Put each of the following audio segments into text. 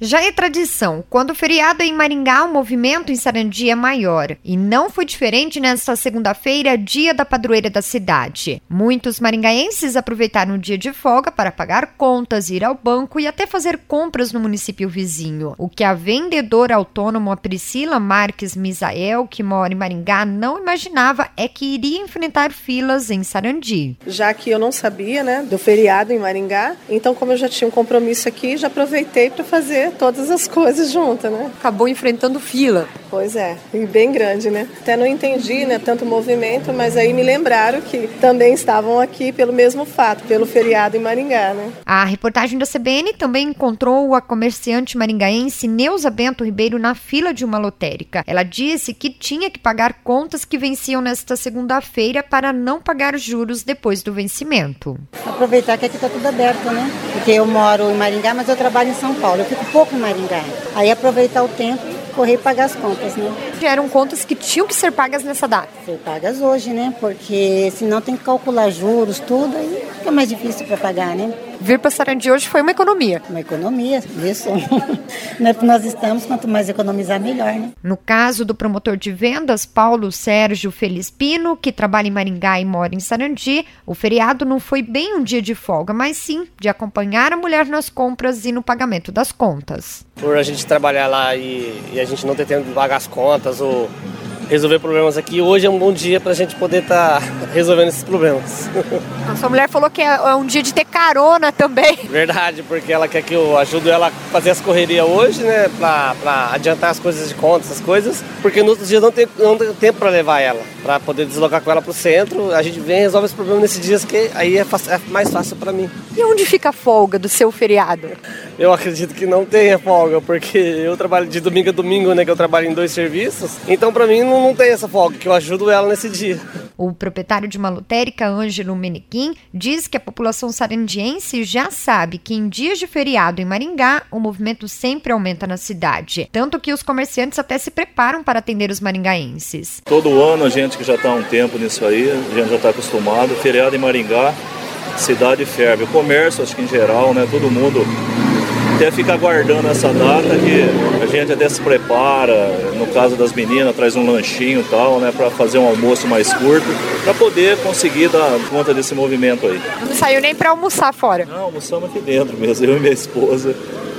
Já é tradição, quando o feriado é em Maringá, o movimento em Sarandi é maior. E não foi diferente nesta segunda-feira, dia da padroeira da cidade. Muitos maringaenses aproveitaram o dia de folga para pagar contas, ir ao banco e até fazer compras no município vizinho. O que a vendedora autônoma Priscila Marques Misael, que mora em Maringá, não imaginava é que iria enfrentar filas em Sarandi. Já que eu não sabia, do feriado em Maringá, então como eu já tinha um compromisso aqui, já aproveitei para fazer todas as coisas juntas, Acabou enfrentando fila. Pois é, e bem grande, Até não entendi, tanto movimento, mas aí me lembraram que também estavam aqui pelo mesmo fato, pelo feriado em Maringá, A reportagem da CBN também encontrou a comerciante maringaense Neuza Bento Ribeiro na fila de uma lotérica. Ela disse que tinha que pagar contas que venciam nesta segunda-feira para não pagar juros depois do vencimento. Aproveitar que aqui está tudo aberto, Porque eu moro em Maringá, mas eu trabalho em São Paulo. Eu fico pouco em Maringá. Aí aproveitar o tempo, correr e pagar as contas, Já eram contas que tinham que ser pagas nessa data. Ser pagas hoje, Porque senão tem que calcular juros, tudo, aí fica mais difícil para pagar, Vir para Sarandi hoje foi uma economia. Uma economia, isso. Não é que nós estamos, quanto mais economizar, melhor, No caso do promotor de vendas, Paulo Sérgio Felispino, que trabalha em Maringá e mora em Sarandi, o feriado não foi bem um dia de folga, mas sim de acompanhar a mulher nas compras e no pagamento das contas. Por a gente trabalhar lá e a gente não ter tempo de pagar as contas ou resolver problemas aqui, hoje é um bom dia para a gente poder estar resolvendo esses problemas. A sua mulher falou que é um dia de ter carona também. Verdade, porque ela quer que eu ajude ela a fazer as correrias hoje, para adiantar as coisas de conta, essas coisas, porque no outro dia não tem tempo para levar ela, para poder deslocar com ela para o centro. A gente vem e resolve esse problema nesses dias, que aí é mais fácil para mim. E onde fica a folga do seu feriado? Eu acredito que não tenha folga, porque eu trabalho de domingo a domingo, que eu trabalho em 2 serviços, então para mim não tem essa folga, que eu ajudo ela nesse dia. O proprietário de uma lotérica, Ângelo Menequim, diz que a população sarandiense já sabe que em dias de feriado em Maringá, o movimento sempre aumenta na cidade. Tanto que os comerciantes até se preparam para atender os maringaenses. Todo ano a gente que já está há um tempo nisso aí, a gente já está acostumado. Feriado em Maringá, cidade ferve. O comércio, acho que em geral, todo mundo até fica aguardando essa data, que a gente até se prepara, no caso das meninas, traz um lanchinho e tal, para fazer um almoço mais curto, para poder conseguir dar conta desse movimento aí. Não saiu nem para almoçar fora? Não, almoçamos aqui dentro mesmo, eu e minha esposa.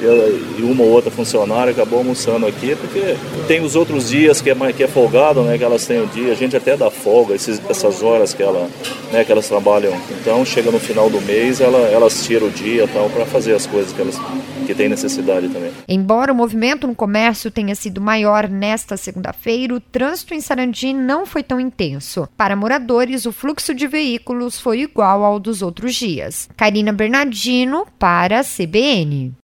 E uma ou outra funcionária acabou almoçando aqui, porque tem os outros dias que é folgado, que elas têm o dia, a gente até dá folga, essas horas que elas trabalham. Então chega no final do mês, elas tiram o dia tal para fazer as coisas que têm necessidade também. Embora o movimento no comércio tenha sido maior nesta segunda-feira, o trânsito em Sarandi não foi tão intenso. Para moradores, o fluxo de veículos foi igual ao dos outros dias. Karina Bernardino, para a CBN.